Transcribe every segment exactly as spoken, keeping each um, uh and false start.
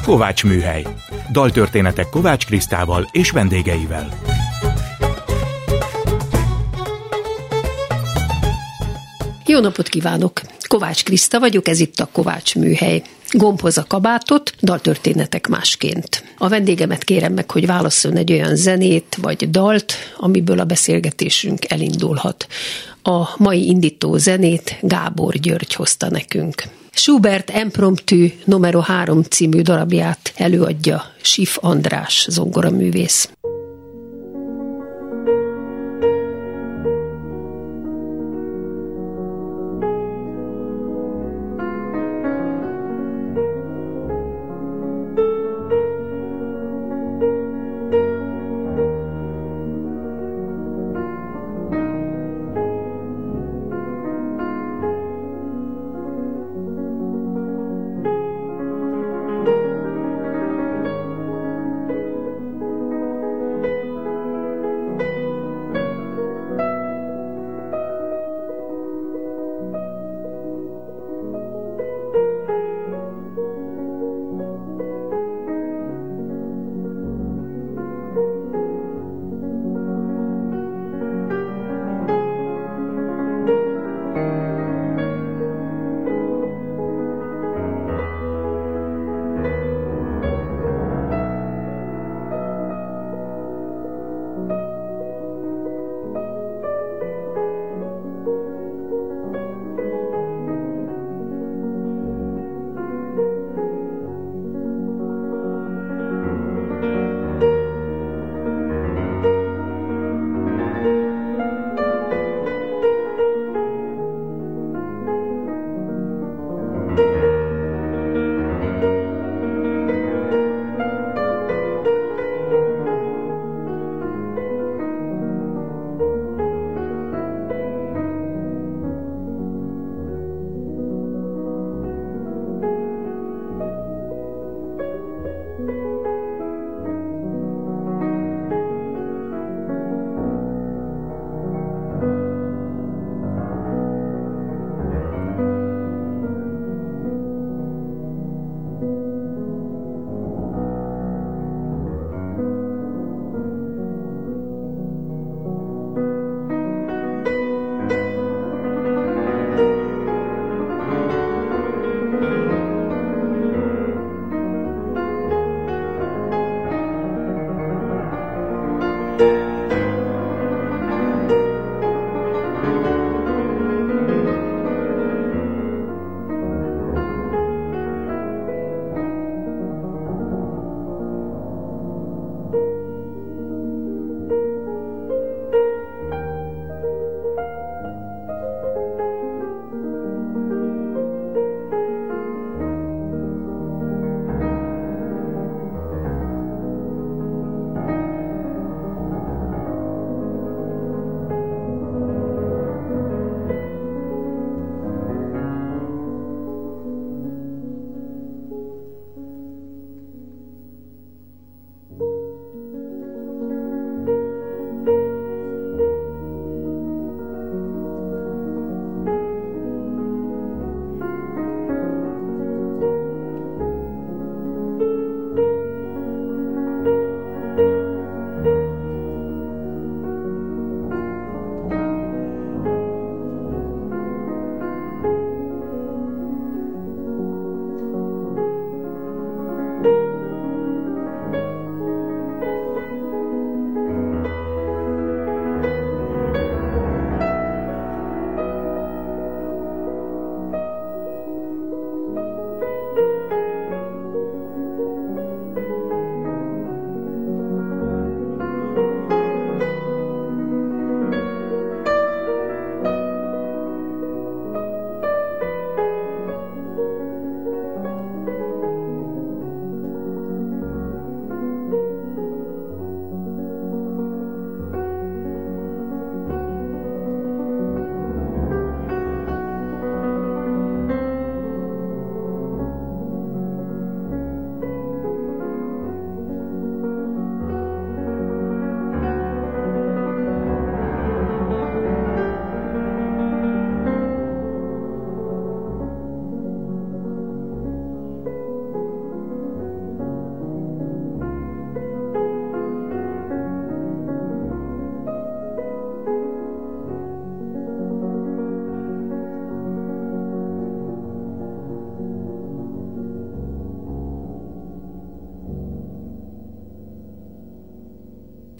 Kovács Műhely. Daltörténetek Kovács Krisztával és vendégeivel. Jó napot kívánok! Kovács Kriszta vagyok, ez itt a Kovács Műhely. Gombhoz a kabátot, daltörténetek másként. A vendégemet kérem meg, hogy válasszon egy olyan zenét vagy dalt, amiből a beszélgetésünk elindulhat. A mai indító zenét Gábor György hozta nekünk. Schubert Impromptu numero három című darabját előadja Sif András zongoraművész.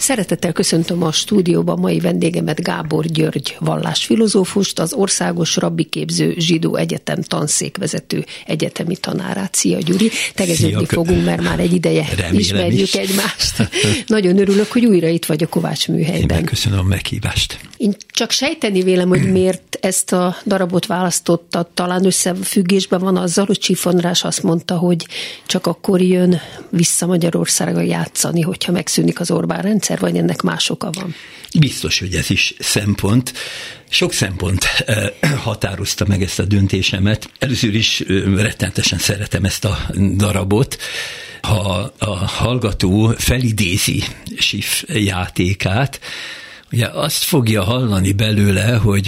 Szeretettel köszöntöm a stúdióban mai vendégemet, Gábor György vallásfilozófust, az Országos Rabbiképző Zsidó Egyetem tanszékvezető egyetemi tanárát. Szia, Gyuri! Tegeződni fogunk, mert már egy ideje Remélem ismerjük is. egymást. Nagyon örülök, hogy újra itt vagy a Kovács műhelyben. Én köszönöm a meghívást. Én csak sejteni vélem, hogy miért ezt a darabot választottad. Talán összefüggésben van azzal, hogy Schiff András azt mondta, hogy csak akkor jön vissza Magyarországra játszani, hogyha megszűnik az Orbán rendszer, vagy ennek más oka van? Biztos, hogy ez is szempont. Sok szempont határozta meg ezt a döntésemet. Először is rettentesen szeretem ezt a darabot. Ha a hallgató felidézi Schiff játékát, ugye azt fogja hallani belőle, hogy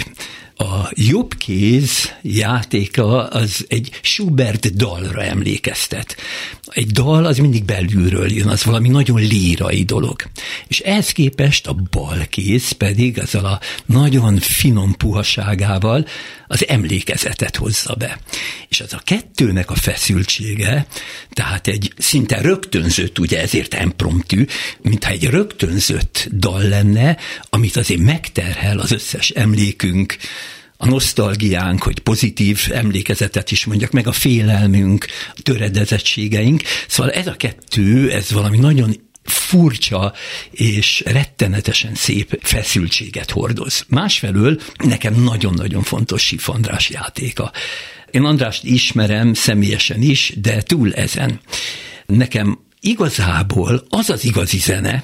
a jobb kéz játéka az egy Schubert dalra emlékeztet. Egy dal az mindig belülről jön, az valami nagyon lírai dolog. És ehhez képest a bal kéz pedig azzal a nagyon finom puhaságával az emlékezetet hozza be. És az a kettőnek a feszültsége, tehát egy szinte rögtönzött, ugye ezért impromptű, mintha egy rögtönzött dal lenne, amit azért megterhel az összes emlékünk, a nosztalgiánk, hogy pozitív emlékezetet is mondjak, meg a félelmünk, töredezettségeink. Szóval ez a kettő, ez valami nagyon furcsa és rettenetesen szép feszültséget hordoz. Másfelől nekem nagyon-nagyon fontos Schiff András játéka. Én Andrást ismerem személyesen is, de túl ezen. Nekem igazából az az igazi zene,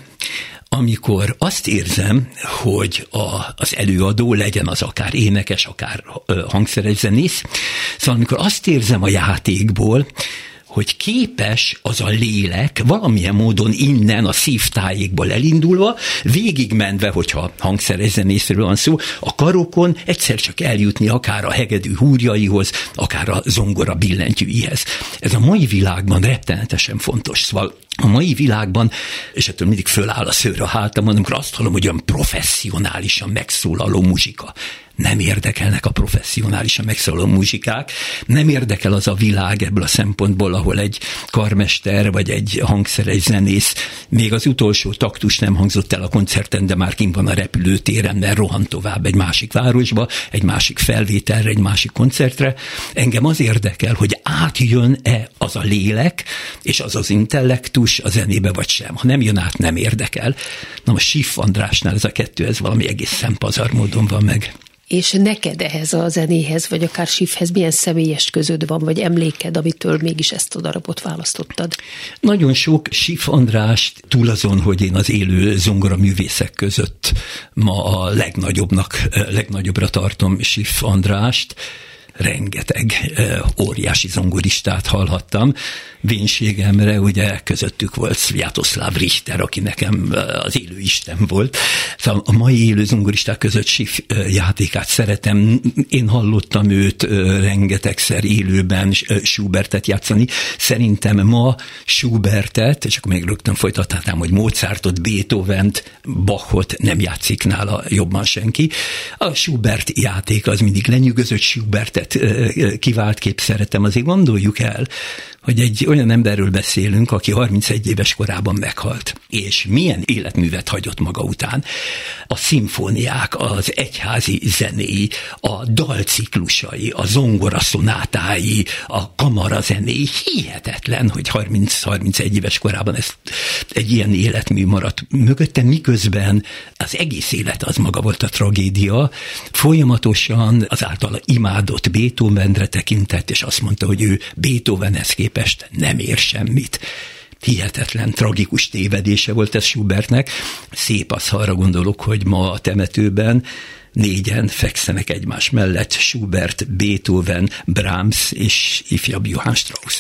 amikor azt érzem, hogy a, az előadó, legyen az akár énekes, akár hangszeres zenész, szóval amikor azt érzem a játékból, hogy képes az a lélek valamilyen módon innen a szívtájékból elindulva, végigmenve, hogyha hangszeres zenészről van szó, a karokon egyszer csak eljutni akár a hegedű húrjaihoz, akár a zongora billentyűihez. Ez a mai világban rettenetesen fontos. Szóval a mai világban, és ettől mindig föláll a szőr a hátamon, amikor azt hallom, hogy olyan professzionálisan megszólaló muzsika. Nem érdekelnek a professzionálisan megszólaló muzsikák, nem érdekel az a világ ebből a szempontból, ahol egy karmester vagy egy hangszeres zenész még az utolsó taktus nem hangzott el a koncerten, de már kint van a repülőtéren, mert rohan tovább egy másik városba, egy másik felvételre, egy másik koncertre. Engem az érdekel, hogy átjön-e az a lélek, és az az intellektus a zenébe vagy sem. Ha nem jön át, nem érdekel. Na, a Schiff Andrásnál ez a kettő, ez valami egészen pazar módon van meg. És neked ehhez a zenéhez, vagy akár Schiffhez milyen személyes közöd van, vagy emléked, amitől mégis ezt a darabot választottad? Nagyon sok Schiff Andrást, túl azon, hogy én az élő zongoraművészek között ma a legnagyobbnak, legnagyobbra tartom Schiff Andrást, rengeteg óriási zongoristát hallhattam. Vénségemre ugye közöttük volt Sviatoslav Richter, aki nekem az élő isten volt. Szóval a mai élő zongoristák között Schiff játékát szeretem. Én hallottam őt rengetegszer élőben Schubertet játszani. Szerintem ma Schubertet, és akkor még rögtön folytathatnám, hogy Mozartot, Beethovent, Bachot nem játszik nála jobban senki. A Schubert játék az mindig lenyűgözött, Schubertet kiváltképp szeretem. Azért gondoljuk el, hogy egy olyan emberről beszélünk, aki harmincegy éves korában meghalt, és milyen életművet hagyott maga után. A szimfóniák, az egyházi zenéi, a dalciklusai, a zongoraszonátái, a kamarazenéi, hihetetlen, hogy harminc-harmincegy éves korában ez egy ilyen életmű maradt mögötte, miközben az egész élet az maga volt a tragédia, folyamatosan az általa imádott Beethovenre tekintett, és azt mondta, hogy ő Beethovenhez képest nem ér semmit. Hihetetlen, tragikus tévedése volt ez Schubertnek. Szép az, ha arra gondolok, hogy ma a temetőben négyen fekszenek egymás mellett, Schubert, Beethoven, Brahms és ifjabb Johann Strauss.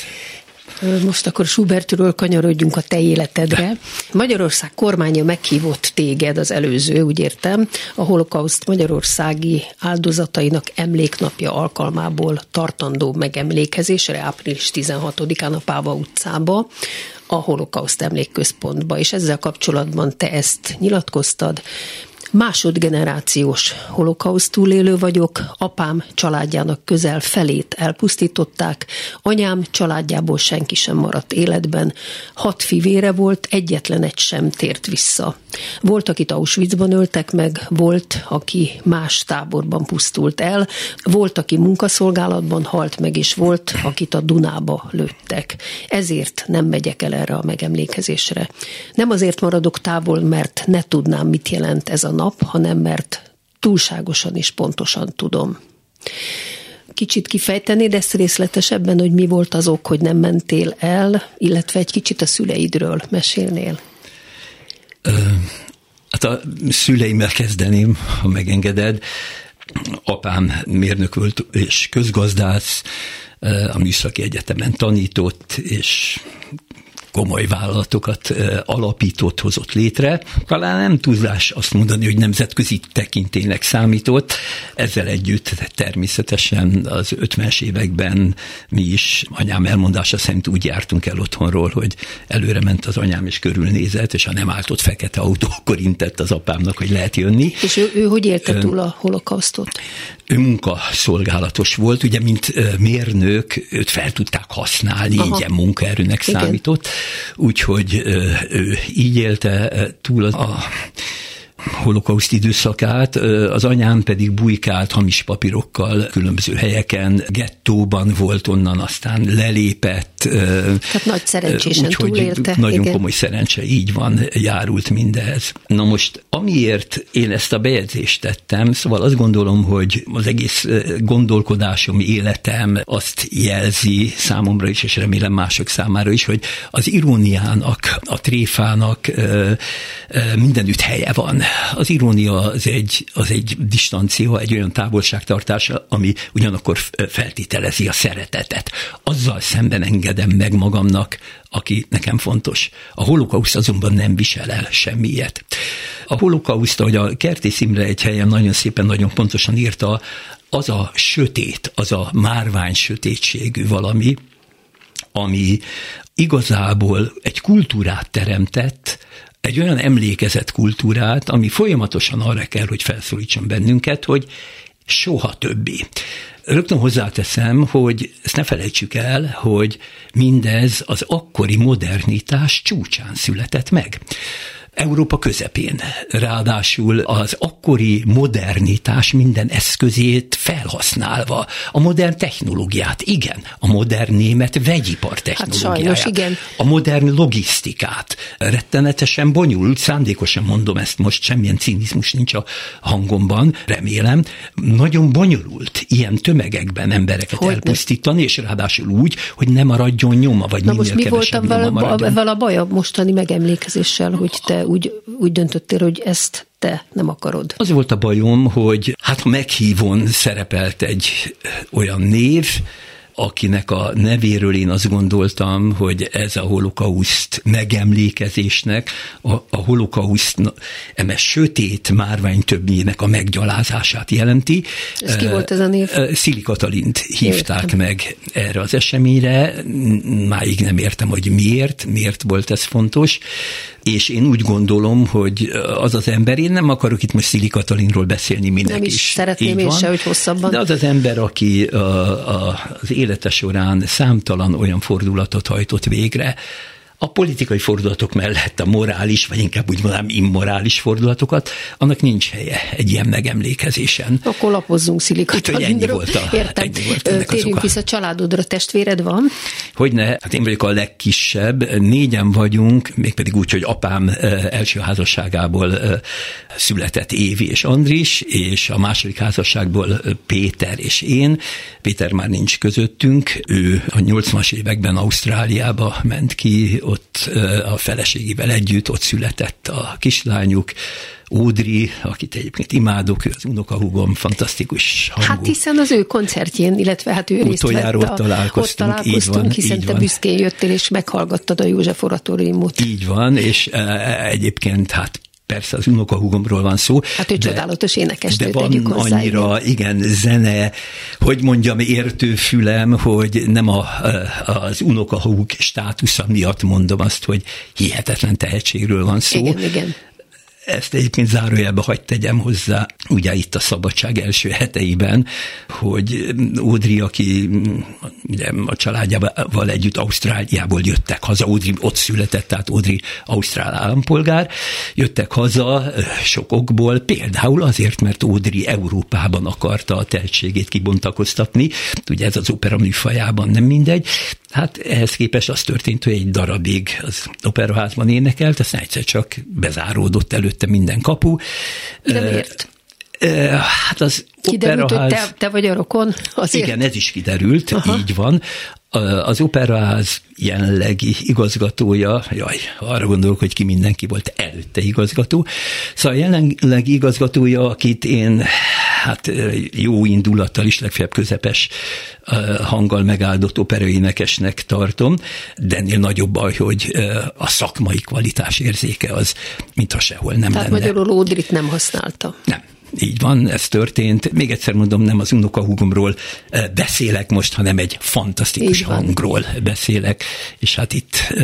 Most akkor Schubertről kanyarodjunk a te életedre. Magyarország kormánya meghívott téged, az előző, úgy értem, a holokauszt magyarországi áldozatainak emléknapja alkalmából tartandó megemlékezésre április tizenhatodikán a Páva utcába, a holokauszt emlékközpontba, és ezzel kapcsolatban te ezt nyilatkoztad. Másodgenerációs holokauszt túlélő vagyok, apám családjának közel felét elpusztították, anyám családjából senki sem maradt életben, hat fivére volt, egyetlen egy sem tért vissza. Volt, akit Auschwitzban öltek meg, volt, aki más táborban pusztult el, volt, aki munkaszolgálatban halt meg, és volt, akit a Dunába lőttek. Ezért nem megyek el erre a megemlékezésre. Nem azért maradok távol, mert ne tudnám, mit jelent ez a nap, hanem mert túlságosan is pontosan tudom. Kicsit kifejtenéd ezt részletesebben, hogy mi volt az ok, hogy nem mentél el, illetve egy kicsit a szüleidről mesélnél? Ö, hát a szüleimmel kezdeném, ha megengeded. Apám mérnök volt és közgazdász, a Műszaki Egyetemen tanított, és komoly vállalatokat alapított, hozott létre. Talán nem túlzás azt mondani, hogy nemzetközi tekintélynek számított. Ezzel együtt természetesen az ötvenes években mi is, anyám elmondása szerint úgy jártunk el otthonról, hogy előre ment az anyám és körülnézett, és ha nem állt ott fekete autó, akkor intett az apámnak, hogy lehet jönni. És ő, ő hogy élte túl a holokausztot? Ő munkaszolgálatos volt, ugye, mint mérnök, őt fel tudták használni, Aha. ingyen munkaerőnek Igen. számított, úgyhogy ő így élte túl a holokauszt időszakát, az anyám pedig bujkált hamis papírokkal különböző helyeken, gettóban volt, onnan aztán lelépett. Tehát nagy szerencsésen úgy, túlélte. Nagyon Igen. komoly szerencse, így van, járult mindez. Na most, amiért én ezt a bejegyzést tettem, szóval azt gondolom, hogy az egész gondolkodásom, életem azt jelzi számomra is, és remélem mások számára is, hogy az iróniának, a tréfának mindenütt helye van. Az irónia az egy, az egy distancia, egy olyan távolságtartás, ami ugyanakkor feltételezi a szeretetet. Azzal szemben engedem meg magamnak, aki nekem fontos. A holokauszt azonban nem visel el semmilyet. A holokauszt, ahogy a Kertész Imre egy helyen nagyon szépen, nagyon pontosan írta, az a sötét, az a márvány sötétségű valami, ami igazából egy kultúrát teremtett, egy olyan emlékezett kultúrát, ami folyamatosan arra kell, hogy felszólítson bennünket, hogy soha többé. Rögtön hozzáteszem, hogy ezt ne felejtsük el, hogy mindez az akkori modernitás csúcsán született meg. Európa közepén. Ráadásul az akkori modernitás minden eszközét felhasználva. A modern technológiát, igen. A modern német vegyipar technológiáját. Hát sajnos, igen. A modern logisztikát. Rettenetesen bonyolult, szándékosan mondom ezt most, semmilyen cinizmus nincs a hangomban, remélem. Nagyon bonyolult ilyen tömegekben embereket hogy elpusztítani, nem. És ráadásul úgy, hogy ne maradjon nyoma, vagy Na minél most mi kevesebb volt nyoma maradjon. ezzel a baj a mostani megemlékezéssel, hogy te úgy, úgy döntöttél, hogy ezt te nem akarod? Az volt a bajom, hogy hát meghívón szerepelt egy olyan név, akinek a nevéről én azt gondoltam, hogy ez a holokauszt megemlékezésnek, a, a holokauszt eme sötét márvány többnyének a meggyalázását jelenti. Ez ki volt ez a név? Szili Katalint hívták Értem. meg erre az eseményre, máig nem értem, hogy miért, miért volt ez fontos, és én úgy gondolom, hogy az az ember, én nem akarok itt most Szili Katalinról beszélni, minek nem is. is. Szeretném én se, hogy hosszabban. De az az ember, aki a, a, az élete során számtalan olyan fordulatot hajtott végre, a politikai fordulatok mellett a morális, vagy inkább úgy mondanám immorális fordulatokat, annak nincs helye egy ilyen megemlékezésen. Akkor lapozzunk Szili Katalindról. Hát, ennyi volt a, Értem. Ennyi volt ennek Térjünk vissza családodra, testvéred van? Hogyne, hát én vagyok a legkisebb, négyen vagyunk, mégpedig úgy, hogy apám első házasságából született Évi és Andris, és a második házasságból Péter és én. Péter már nincs közöttünk, ő a nyolcvanas években Ausztráliába ment ki, ott a feleségével együtt, ott született a kislányuk, Ódri, akit egyébként imádok, ő az unokahúgom, fantasztikus hangú. Hát hiszen az ő koncertjén, illetve hát ő részt vett. Ott találkoztunk, ott találkoztunk, így van, hiszen így te van. büszkén jöttél és meghallgattad a József oratóriumot. Így van, és egyébként hát persze az unokahúgomról van szó. Hát ő de, csodálatos énekes, de van hozzá, annyira, igen, zene, hogy mondjam, értő fülem, hogy nem a, az unokahúg státusza miatt mondom azt, hogy hihetetlen tehetségről van szó. Igen, igen. ezt egyébként zárójelbe hagy tegyem hozzá, ugye itt a szabadság első heteiben, hogy Audrey, aki ugye a családjával együtt Ausztráliából jöttek haza, Audrey ott született, tehát Audrey ausztrál állampolgár, jöttek haza sok okból, például azért, mert Audrey Európában akarta a tehetségét kibontakoztatni, ugye ez az opera műfajában nem mindegy. Hát ehhez képest az történt, hogy egy darabig az operaházban énekelt, aztán egyszer csak bezáródott előtte minden kapu. De miért? Hát az kiderült, operaház... hogy te, te vagy a rokon? Azért? Igen, ez is kiderült, Aha. így van. Az operaház jelenlegi igazgatója, jaj, arra gondolok, hogy ki mindenki volt előtte igazgató. Szóval jelenlegi igazgatója, akit én hát jó indulattal is, legfeljebb közepes hanggal megáldott operaénekesnek tartom, de ennél nagyobb baj, hogy a szakmai kvalitás érzéke az, mintha sehol nem Tehát lenne. Tehát magyarul Audreyt nem használta. Nem. Így van, ez történt. Még egyszer mondom, nem az unokahúgomról beszélek most, hanem egy fantasztikus hangról beszélek, és hát itt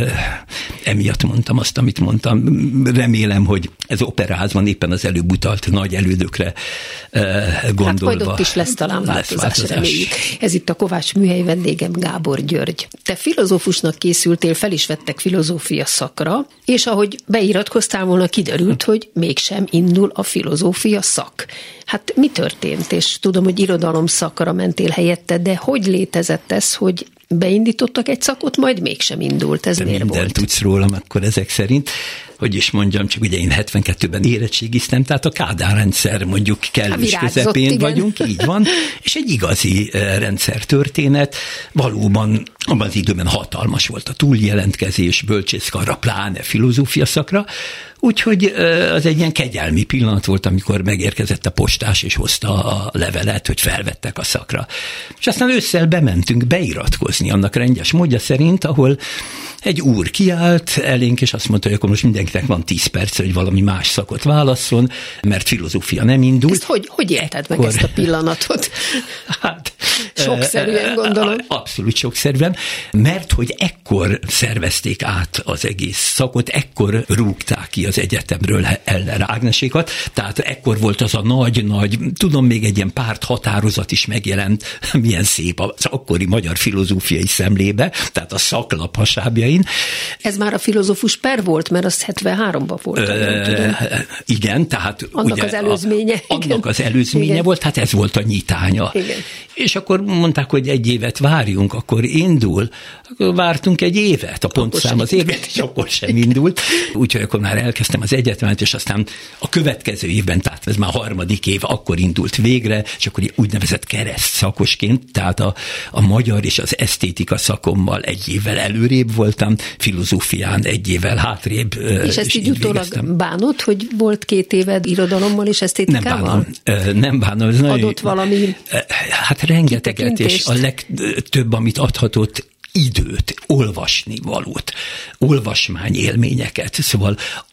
emiatt mondtam azt, amit mondtam. Remélem, hogy ez operaházban éppen az előbb utalt nagy elődökre gondolva. Hát majd ott is lesz talán változás, lesz változás. Reméljük. Ez itt a Kovács Műhely, vendégem Gábor György. Te filozófusnak készültél, fel is vettek filozófia szakra, és ahogy beiratkoztál volna, kiderült, hogy mégsem indul a filozófia szak. Hát mi történt? És tudom, hogy irodalom szakra mentél helyette, de hogy létezett ez, hogy beindítottak egy szakot, majd mégsem indult? Ez de miért mindent volt? Tudsz rólam akkor ezek szerint. Hogy is mondjam, csak ugye én hetvenkettőben érettségiztem, tehát a Kádár rendszer mondjuk kellős közepén igen. vagyunk, így van, és egy igazi rendszertörténet, valóban abban az időben hatalmas volt a túljelentkezés, bölcsészkarra, pláne filozófia szakra, úgyhogy az egy ilyen kegyelmi pillanat volt, amikor megérkezett a postás, és hozta a levelet, hogy felvettek a szakra. És aztán ősszel bementünk beiratkozni annak rendes módja szerint, ahol egy úr kiállt elénk, és azt mondta, hogy akkor most mindenkinek van tíz perc, hogy valami más szakot válasszon, mert filozófia nem indult. Ezt hogy, hogy élted meg ezt a pillanatot? Hát, sokszerűen gondolom. Abszolút sokszerűen, mert hogy ekkor szervezték át az egész szakot, ekkor rúgták ki az egyetemről Heller Ágnesékat, tehát ekkor volt az a nagy-nagy, tudom, még egy ilyen párt határozat is megjelent, milyen szép az akkori magyar filozófiai szemlébe, tehát a szaklap hasábjain. Ez már a filozófus per volt, mert az hetvenháromban volt. Ö, igen, tehát annak ugye az előzménye. A, annak az előzménye igen. volt, hát ez volt a nyitánya. Igen. És akkor mondták, hogy egy évet várjunk, akkor indul. Akkor vártunk egy évet, a pontszám az évet, és akkor sem indult. Úgyhogy akkor már elkezdtem az egyetemet, és aztán a következő évben, tehát ez már harmadik év, akkor indult végre, és akkor úgynevezett kereszt szakosként, tehát a, a magyar és az esztétika szakommal egy évvel előrébb voltam, filozófián egy évvel hátrébb. És ezt így utólag bánod, hogy volt két éved irodalommal és esztétikával? Nem bánom. Nem bánom. Ez adott nagyon, valami hát rengeteget, és a legtöbb, amit adhatott, időt, olvasni valót, olvasmány élményeket, szóval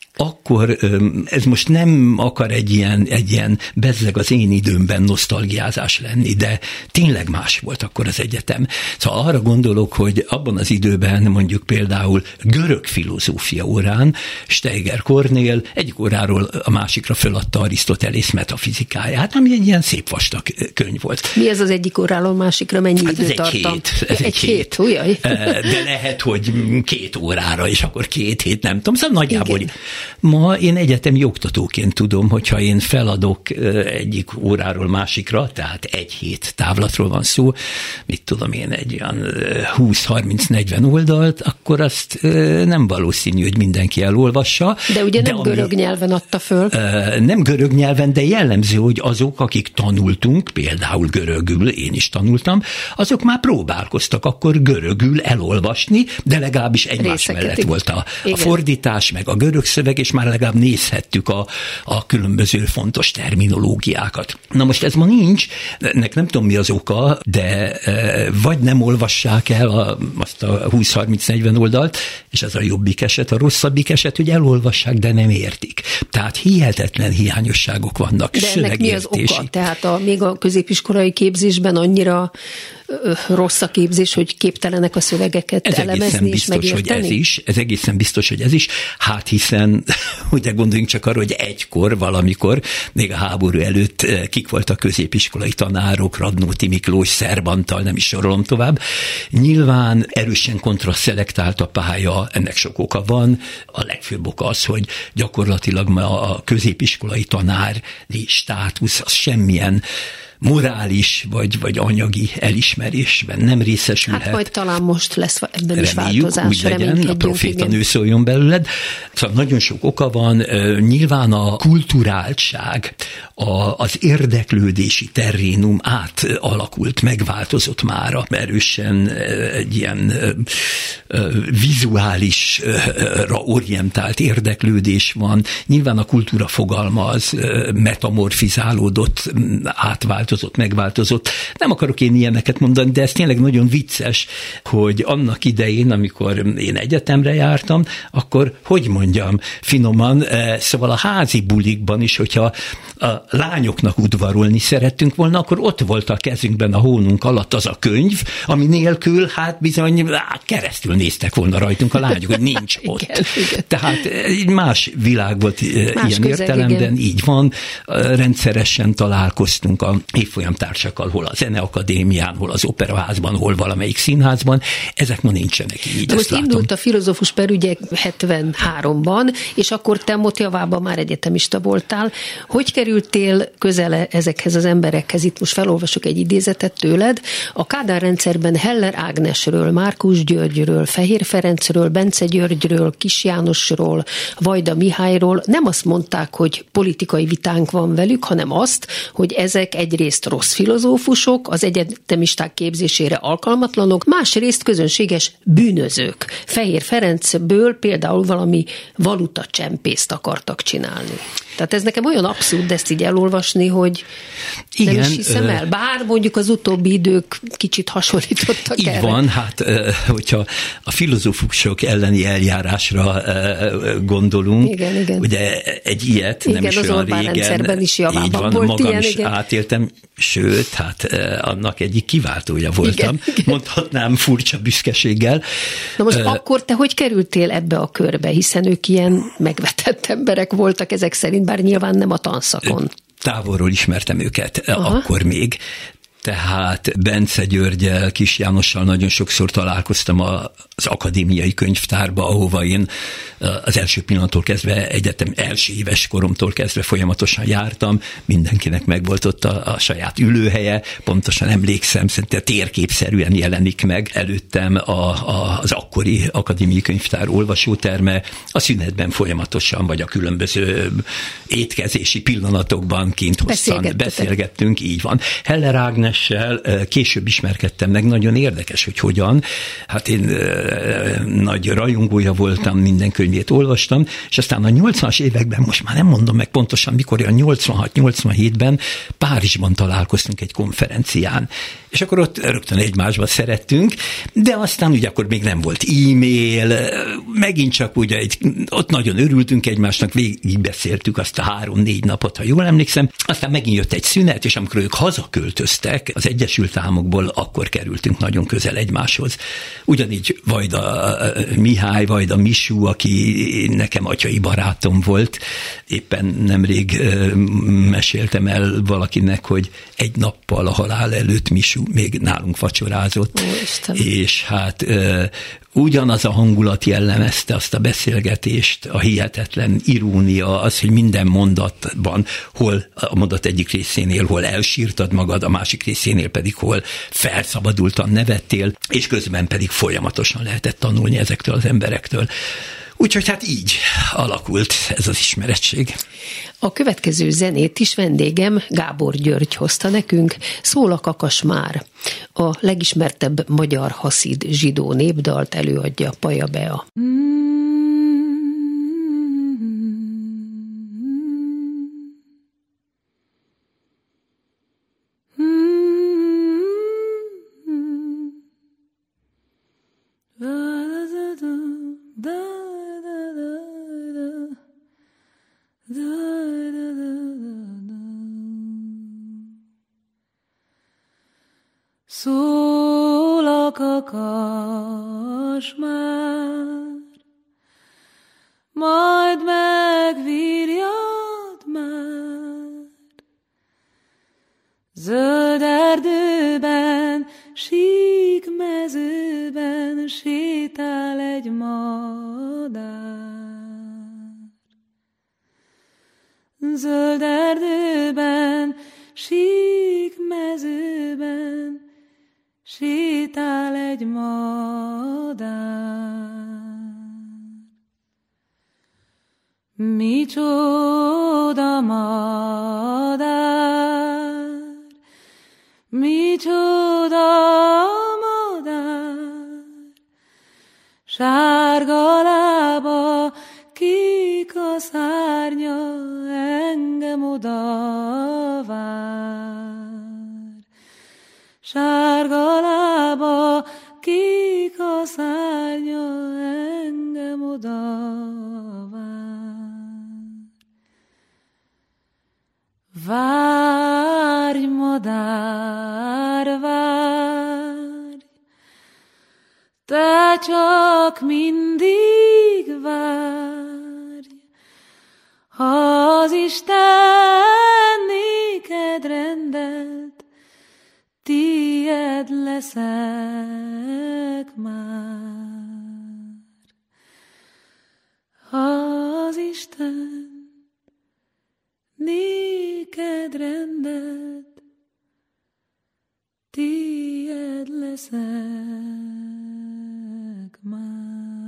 akkor ez most nem akar egy ilyen, egy ilyen bezzeg az én időmben nosztalgiázás lenni, de tényleg más volt akkor az egyetem. Szóval arra gondolok, hogy abban az időben mondjuk például görög filozófia órán Steiger Kornél egyik óráról a másikra föladta Arisztotelész metafizikáját, ami egy ilyen szép vastag könyv volt. Mi ez az egyik óráról másikra? Mennyi hát idő ez tartam? Egy hét. Ez egy, egy hét. hét. De lehet, hogy két órára, és akkor két hét, nem tudom. Szóval nagyjából igen. Ma én egyetemi oktatóként tudom, hogyha én feladok egyik óráról másikra, tehát egy hét távlatról van szó, mit tudom én, egy olyan húsz harminc negyven oldalt, akkor azt nem valószínű, hogy mindenki elolvassa. De ugye nem de görög ami, nyelven adta föl. Nem görög nyelven, de jellemző, hogy azok, akik tanultunk, például görögül, én is tanultam, azok már próbálkoztak akkor görögül elolvasni, de legalábbis egymás részeket, mellett igen. volt a, a fordítás, meg a görög szöveg, és már legalább nézhettük a, a különböző fontos terminológiákat. Na most ez ma nincs, ennek nem tudom mi az oka, de e, vagy nem olvassák el a, azt a húsz harminc negyven oldalt, és ez a jobbik eset, a rosszabbik eset, hogy elolvassák, de nem értik. Tehát hihetetlen hiányosságok vannak. De ennek mi az oka? Tehát a, még a középiskolai képzésben annyira rossz a képzés, hogy képtelenek a szövegeket ez elemezni és biztos, megérteni? Hogy ez is, ez egészen biztos, hogy ez is. Hát hiszen, ugye gondoljunk csak arra, hogy egykor, valamikor, még a háború előtt kik voltak középiskolai tanárok, Radnóti Miklós, Szerb Antal, nem is sorolom tovább. Nyilván erősen kontraszelektált a pálya, ennek sok oka van. A legfőbb oka az, hogy gyakorlatilag ma a középiskolai tanári státusz az semmilyen morális vagy, vagy anyagi elismerésben nem részesülhet. Hát majd talán most lesz ebben Reméljük, is változás. úgy legyen, a profétanő szóljon belőled. Szóval nagyon sok oka van. Nyilván a kulturáltság, a, az érdeklődési terrénum átalakult, megváltozott mára. Erősen egy ilyen vizuálisra orientált érdeklődés van. Nyilván a kultúra fogalma az metamorfizálódott, átváltozott, megváltozott. Nem akarok én ilyeneket mondani, de ez tényleg nagyon vicces, hogy annak idején, amikor én egyetemre jártam, akkor, hogy mondjam, finoman, szóval a házi bulikban is, hogyha a lányoknak udvarolni szerettünk volna, akkor ott volt a kezünkben a hónunk alatt az a könyv, ami nélkül, hát bizony á, keresztül néztek volna rajtunk a lányok, hogy nincs ott. Igen, igen. Tehát egy más világ volt más ilyen közeg, értelemben, igen. Így van, rendszeresen találkoztunk a évfolyamtársakkal, hol a Zeneakadémián, hol az Operaházban, hol valamelyik színházban, ezek ma nincsenek így. Most látom. Indult a filozófus per ugye hetvenháromban, és akkor te Motyavában már egyetemista voltál. Hogy kerültél közele ezekhez az emberekhez? Itt most felolvasok egy idézetet tőled. A Kádár rendszerben Heller Ágnesről, Márkus Györgyről, Fehér Ferencről, Bence Györgyről, Kis Jánosról, Vajda Mihályról nem azt mondták, hogy politikai vitánk van velük, hanem azt, hogy ezek egyrészt rossz filozófusok, az egyetemisták képzésére alkalmatlanok, másrészt közönséges bűnözők. Fehér Ferencből például valami valutacsempészt akartak csinálni. Tehát ez nekem olyan abszurd ezt így elolvasni, hogy igen, nem is hiszem el. Bár mondjuk az utóbbi idők kicsit hasonlítottak így erre. Így van, hát hogyha a filozófusok elleni eljárásra gondolunk, igen, igen. Ugye egy ilyet igen, nem is olyan régen. Igen, az Orbán rendszerben is javában így van, volt magam ilyen, is igen. átéltem, sőt, hát annak egyik kiváltója voltam. Igen, igen. Mondhatnám furcsa büszkeséggel. Na most uh, akkor te hogy kerültél ebbe a körbe, hiszen ők ilyen megvetett emberek voltak ezek szerint, bár nyilván nem a tanszakon. Távolról ismertem őket, aha. Akkor még. Tehát Bence Györgyel, Kis Jánossal nagyon sokszor találkoztam az akadémiai könyvtárba, ahova én az első pillanattól kezdve, egyetem első éves koromtól kezdve folyamatosan jártam. Mindenkinek megvolt ott a, a saját ülőhelye, pontosan emlékszem, szerintem térképszerűen jelenik meg előttem a, a, az akkori akadémiai könyvtár olvasóterme. A szünetben folyamatosan, vagy a különböző étkezési pillanatokban kint hosszan beszélgettünk, így van. Heller Ágnes később ismerkedtem meg, nagyon érdekes, hogy hogyan. Hát én e, nagy rajongója voltam, minden könyvét olvastam, és aztán a nyolcvanas években, most már nem mondom meg pontosan mikor, a nyolcvanhat nyolcvanhétben Párizsban találkoztunk egy konferencián, és akkor ott rögtön egymásba szerettünk, de aztán ugye akkor még nem volt e-mail, megint csak ugye egy, ott nagyon örültünk egymásnak, végig beszéltük azt a három-négy napot, ha jól emlékszem, aztán megint jött egy szünet, és amikor ők hazaköltöztek az Egyesült Államokból, akkor kerültünk nagyon közel egymáshoz. Ugyanígy Vajda Mihály, Vajda Misú, aki nekem atyai barátom volt, éppen nemrég meséltem el valakinek, hogy egy nappal a halál előtt Misú még nálunk vacsorázott, ó, és hát ugyanaz a hangulat jellemezte azt a beszélgetést, a hihetetlen irónia, az, hogy minden mondatban, hol a mondat egyik részénél, hol elsírtad magad, a másik részénél pedig hol felszabadultan nevettél, és közben pedig folyamatosan lehetett tanulni ezektől az emberektől. Úgyhogy hát így alakult ez az ismerettség. A következő zenét is vendégem Gábor György hozta nekünk, Szól a kakas már. A legismertebb magyar haszid zsidó népdalt előadja Paja Bea. So kakas már, majd megvirjad már. Zöld erdőben, sík mezőben sétál egy madár. Zöld erdőben, sík mezőben sétál egy madár. Micsoda madár, micsoda madár, sárga lába, kék a szárnya, engem oda vár. Sárga lába, kék a szárnya, engem oda vár. Várj, madár, várj, te csak mindig várj, ha az Isten néked rendelt, tied leszek már. Ha az Isten néked rendelt, tied leszek már.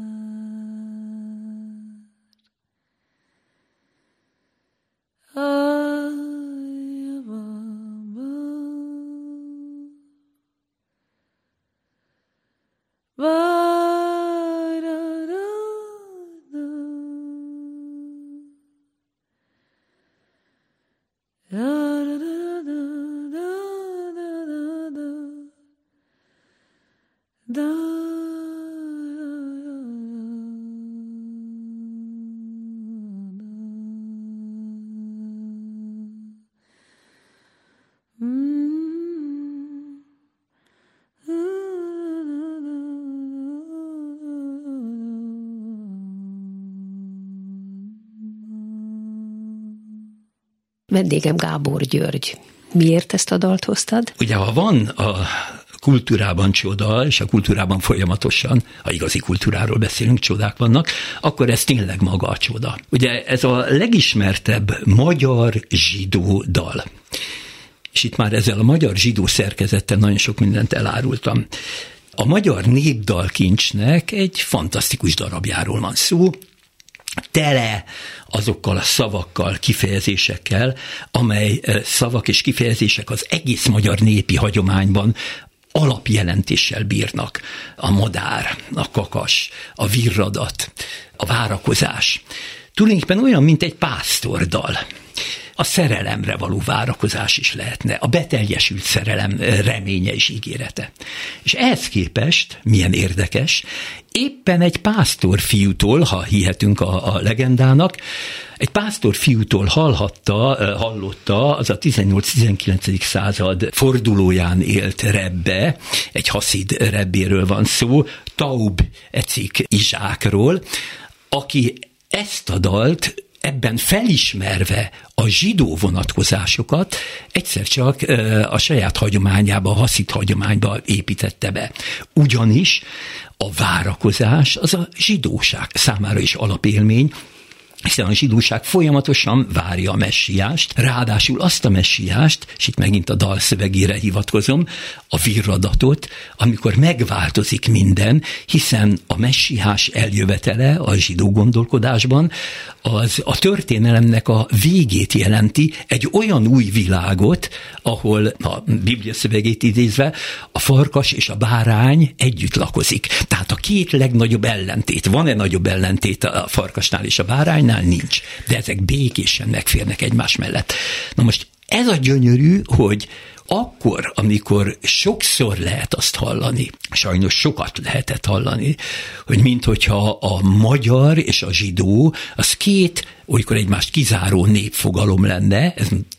Vendégem Gábor György. Miért ezt a dalt hoztad? Ugye, ha van a kultúrában csoda, és a kultúrában folyamatosan, ha igazi kultúráról beszélünk, csodák vannak, akkor ez tényleg maga a csoda. Ugye ez a legismertebb magyar zsidó dal. És itt már ezzel a magyar zsidó szerkezettel nagyon sok mindent elárultam. A magyar népdalkincsnek egy fantasztikus darabjáról van szó, tele azokkal a szavakkal, kifejezésekkel, amely szavak és kifejezések az egész magyar népi hagyományban alapjelentéssel bírnak. A madár, a kakas, a virradat, a várakozás. Tulajdonképpen olyan, mint egy pásztordal. A szerelemre való várakozás is lehetne, a beteljesült szerelem reménye és ígérete. És ehhez képest, milyen érdekes, éppen egy pásztorfiútól, ha hihetünk a, a legendának, egy pásztorfiútól hallhatta, hallotta az a tizennyolc-tizenkilencedik század fordulóján élt rebbe, egy haszid rebbéről van szó, Taub Ecik Izsákról, aki ezt a dalt ebben felismerve a zsidó vonatkozásokat egyszer csak a saját hagyományába, a haszid hagyományba építette be. Ugyanis a várakozás az a zsidóság számára is alapélmény, hiszen a zsidóság folyamatosan várja a messiást, ráadásul azt a messiást, és itt megint a dal szövegére hivatkozom, a virradatot, amikor megváltozik minden, hiszen a messiás eljövetele a zsidó gondolkodásban az a történelemnek a végét jelenti, egy olyan új világot, ahol a Biblia szövegét idézve a farkas és a bárány együtt lakozik. Tehát a két legnagyobb ellentét. Van-e nagyobb ellentét a farkasnál és a báránynál? Nincs. De ezek békésen megférnek egymás mellett. Na most ez a gyönyörű, hogy akkor, amikor sokszor lehet azt hallani, sajnos sokat lehetett hallani, hogy minthogyha a magyar és a zsidó, az két olykor egymást kizáró népfogalom lenne, ez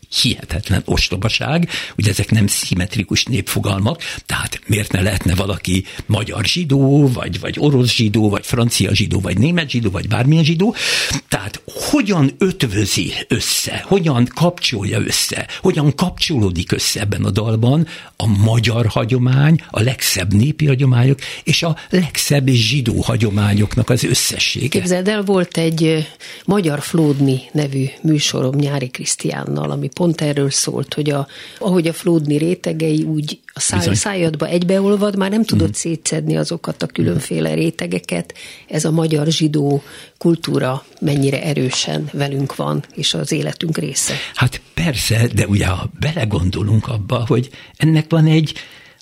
hihetetlen ostobaság, hogy ezek nem szimmetrikus népfogalmak, tehát miért ne lehetne valaki magyar zsidó, vagy, vagy orosz zsidó, vagy francia zsidó, vagy német zsidó, vagy bármilyen zsidó. Tehát hogyan ötvözi össze, hogyan kapcsolja össze, hogyan kapcsolódik össze ebben a dalban a magyar hagyomány, a legszebb népi hagyományok, és a legszebb zsidó hagyományoknak az összessége. Képzeld el, volt egy Magyar Flódni nevű műsorom Nyári Krisztiánnal, ami pont erről szólt, hogy a, ahogy a flódni rétegei úgy a száj, szájadba egybeolvad, már nem tudod mm. szétszedni azokat a különféle rétegeket. Ez a magyar zsidó kultúra mennyire erősen velünk van, és az életünk része. Hát persze, de ugye ha belegondolunk abba, hogy ennek van egy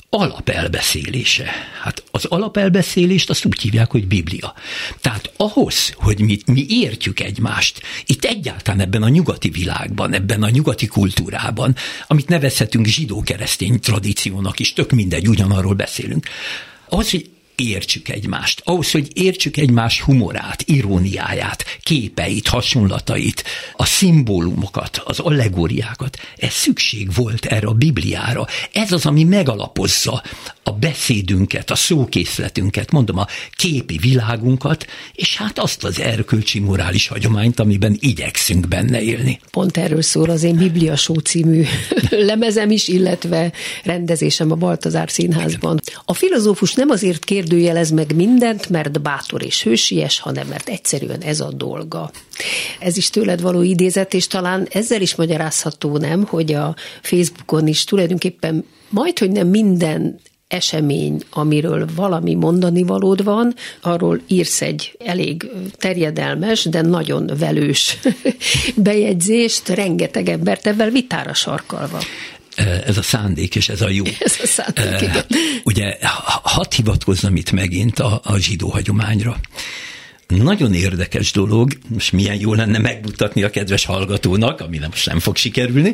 alapelbeszélése. Hát az alapelbeszélést azt úgy hívják, hogy Biblia. Tehát ahhoz, hogy mi, mi értjük egymást, itt egyáltalán ebben a nyugati világban, ebben a nyugati kultúrában, amit nevezhetünk zsidó-keresztény tradíciónak is, tök mindegy, ugyanarról beszélünk. Ahhoz, hogy értsük egymást, ahhoz, hogy értsük egymás humorát, iróniáját, képeit, hasonlatait, a szimbólumokat, az allegóriákat, ez szükség volt erre a Bibliára. Ez az, ami megalapozza a beszédünket, a szókészletünket, mondom, a képi világunkat, és hát azt az erkölcsi morális hagyományt, amiben igyekszünk benne élni. Pont erről szól az én Biblia Show című lemezem is, illetve rendezésem a Baltazár Színházban. A filozófus nem azért kérdőjelez meg mindent, mert bátor és hősies, hanem mert egyszerűen ez a dolga. Ez is tőled való idézet, és talán ezzel is magyarázható, nem, hogy a Facebookon is tulajdonképpen majdhogy nem minden esemény, amiről valami mondani valód van, arról írsz egy elég terjedelmes, de nagyon velős bejegyzést, rengeteg embert ebben vitára sarkalva. Ez a szándék, és ez a jó. Ez a szándék, igen. Ugye, hadd hivatkozzam itt megint a, a zsidó hagyományra. Nagyon érdekes dolog, most milyen jó lenne megmutatni a kedves hallgatónak, ami nem, most nem fog sikerülni,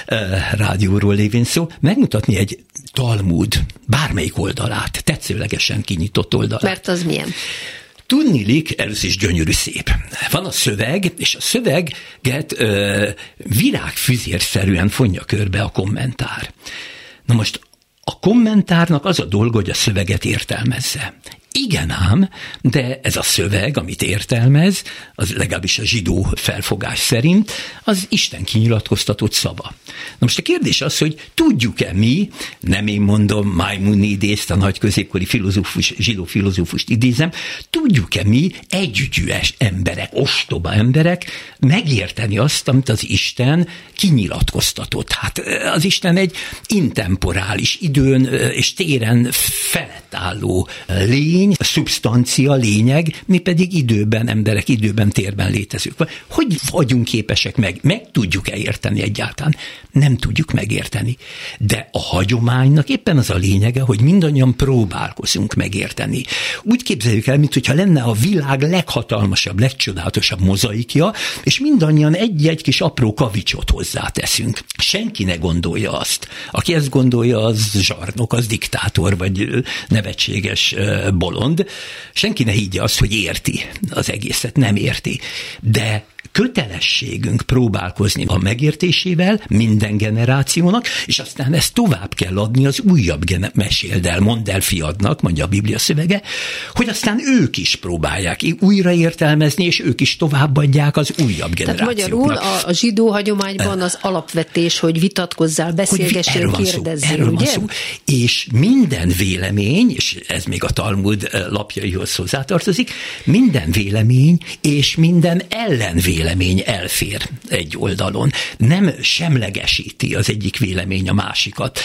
rádióról lévén szó, megmutatni egy Talmud bármelyik oldalát, tetszőlegesen kinyitott oldalát. Mert az milyen? Tudniillik, először is gyönyörű szép. Van a szöveg, és a szöveget ö, virágfüzérszerűen fonja körbe a kommentár. Na most a kommentárnak az a dolga, hogy a szöveget értelmezze. Igen ám, de ez a szöveg, amit értelmez, az legalábbis a zsidó felfogás szerint, az Isten kinyilatkoztatott szava. Na most a kérdés az, hogy tudjuk-e mi, nem én mondom, Maimonidészt, a nagy középkori filozófus, zsidó filozófust idézem, tudjuk-e mi együgyűes emberek, ostoba emberek megérteni azt, amit az Isten kinyilatkoztatott. Hát az Isten egy intemporális időn és téren felett álló lény, a szubstancia, lényeg, mi pedig időben, emberek időben, térben létezők. Hogy vagyunk képesek meg? Meg tudjuk-e érteni egyáltalán? Nem tudjuk megérteni. De a hagyománynak éppen az a lényege, hogy mindannyian próbálkozunk megérteni. Úgy képzeljük el, mintha lenne a világ leghatalmasabb, legcsodálatosabb mozaikja, és mindannyian egy-egy kis apró kavicsot hozzáteszünk. Senki ne gondolja azt. Aki ezt gondolja, az zsarnok, az diktátor, vagy nevetséges bolond. Senki ne higgye azt, hogy érti az egészet, nem érti. De kötelességünk próbálkozni a megértésével minden generációnak, és aztán ezt tovább kell adni az újabb gener- meséld el, mondd el fiadnak, mondja a Biblia szövege, hogy aztán ők is próbálják újra értelmezni, és ők is továbbadják az újabb generációknak. Tehát magyarul a, a zsidó hagyományban az alapvetés, hogy vitatkozzál, beszélgessél, kérdezzél, ugye? És minden vélemény, és ez még a Talmud lapjaihoz hozzátartozik, minden vélemény és minden ellenvélemény vélemény elfér egy oldalon. Nem semlegesíti az egyik vélemény a másikat.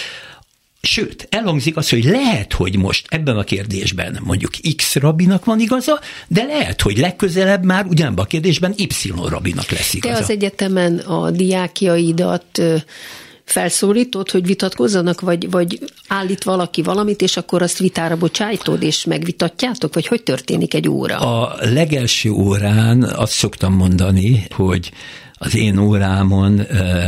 Sőt, elhangzik az, hogy lehet, hogy most ebben a kérdésben mondjuk X rabinak van igaza, de lehet, hogy legközelebb már ugyanebben a kérdésben Y rabinak lesz igaza. Te az egyetemen a diákjaidat felszólítod, hogy vitatkozzanak, vagy, vagy állít valaki valamit, és akkor azt vitára bocsájtod, és megvitatjátok, vagy hogy történik egy óra? A legelső órán azt szoktam mondani, hogy az én órámon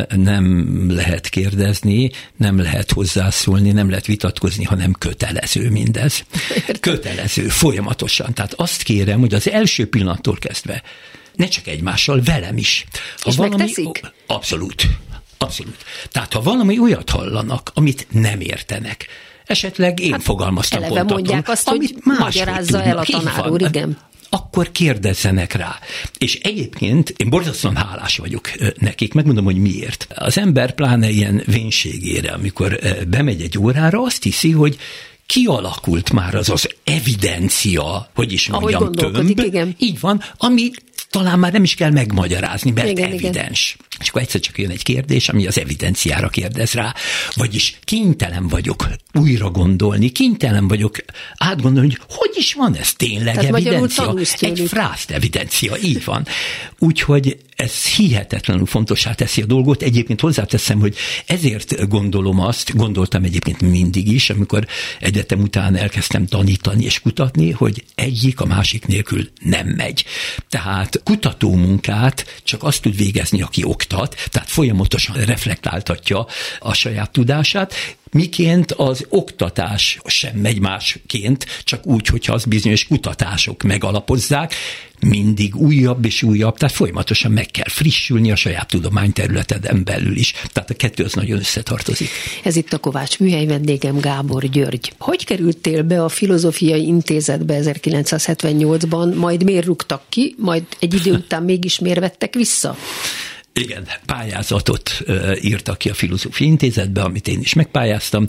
nem lehet kérdezni, nem lehet hozzászólni, nem lehet vitatkozni, hanem kötelező mindez. Kötelező, folyamatosan. Tehát azt kérem, hogy az első pillanattól kezdve ne csak egymással, velem is. Ha és valami, megteszik? Abszolút. Abszolút. Tehát ha valami olyat hallanak, amit nem értenek, esetleg én hát fogalmaztam eleve pontatlan, mondják azt, hogy magyarázza el a tanár úr, igen. Akkor kérdezzenek rá. És egyébként én borzasztóan hálás vagyok nekik, megmondom, hogy miért. Az ember pláne ilyen vénségére, amikor bemegy egy órára, azt hiszi, hogy kialakult már az az evidencia, hogy is mondjam, tömb. Igen. Így van, ami talán már nem is kell megmagyarázni, mert igen, evidens. Igen. És akkor egyszer csak jön egy kérdés, ami az evidenciára kérdez rá. Vagyis kénytelen vagyok újra gondolni, kénytelen vagyok átgondolni, hogy hogy is van ez tényleg tehát evidencia. Egy frászt evidencia, így van. Úgyhogy ez hihetetlenül fontossá teszi a dolgot. Egyébként hozzáteszem, hogy ezért gondolom azt, gondoltam egyébként mindig is, amikor egyetem után elkezdtem tanítani és kutatni, hogy egyik a másik nélkül nem megy. Tehát kutatómunkát csak azt tud végezni, aki oktat, tehát folyamatosan reflektáltatja a saját tudását, miként az oktatás sem megy másként, csak úgy, hogyha az bizonyos kutatások megalapozzák, mindig újabb és újabb, tehát folyamatosan meg kell frissülni a saját tudományterületeden belül is. Tehát a kettő az nagyon összetartozik. Ez itt a Kovács Műhely, vendégem Gábor György. Hogy kerültél be a Filozófiai Intézetbe ezerkilencszázhetvennyolcban, majd miért rúgtak ki, majd egy idő után mégis miért vettek vissza? Igen, pályázatot írtak ki a Filozófiai Intézetbe, amit én is megpályáztam,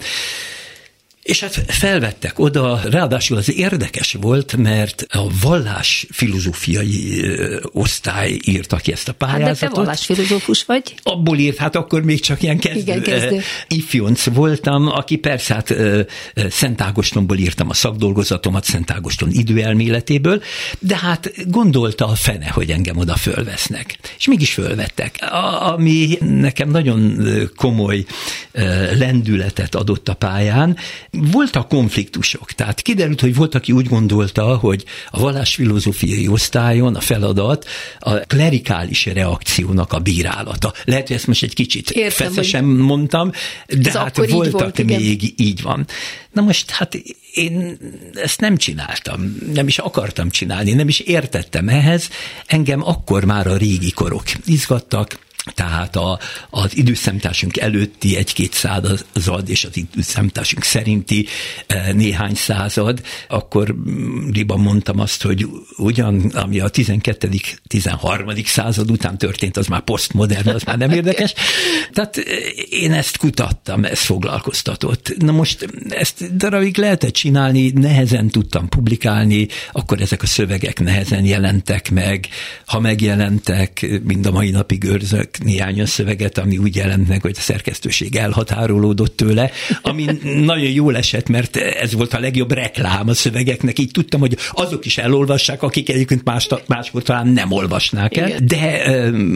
és hát felvettek oda, ráadásul az érdekes volt, mert a vallásfilozófiai osztály írta ki ezt a pályázatot. Hát de te vallásfilozófus vagy? Abból írt, hát akkor még csak ilyen kezdő, kezdő. ifjonc voltam, aki persze hát Szent Ágostonból írtam a szakdolgozatomat, Szent Ágoston időelméletéből, de hát gondolta a fene, hogy engem oda fölvesznek. És mégis fölvettek. A, ami nekem nagyon komoly lendületet adott a pályán, voltak konfliktusok, tehát kiderült, hogy volt, aki úgy gondolta, hogy a vallásfilozófiai osztályon a feladat a klerikális reakciónak a bírálata. Lehet, hogy ezt most egy kicsit értem, feszesen hogy... mondtam, de hát voltak volt, még igen. Így van. Na most hát én ezt nem csináltam, nem is akartam csinálni, nem is értettem ehhez, engem akkor már a régi korok izgattak, tehát a, az időszámításunk előtti egy-két század és az időszámításunk szerinti néhány század, akkor riban mondtam azt, hogy ugyan, ami a tizenkettedik tizenharmadik század után történt, az már posztmodern, az már nem érdekes. Tehát én ezt kutattam, ez foglalkoztatott. Na most ezt darabig lehetett csinálni, nehezen tudtam publikálni, akkor ezek a szövegek nehezen jelentek meg. Ha megjelentek, mind a mai napig őrzök néhány olyan szöveget, ami úgy jelent meg, hogy a szerkesztőség elhatárolódott tőle, ami nagyon jól esett, mert ez volt a legjobb reklám a szövegeknek. Így tudtam, hogy azok is elolvassák, akik egyébként más, máskor talán nem olvasnák el. Igen. De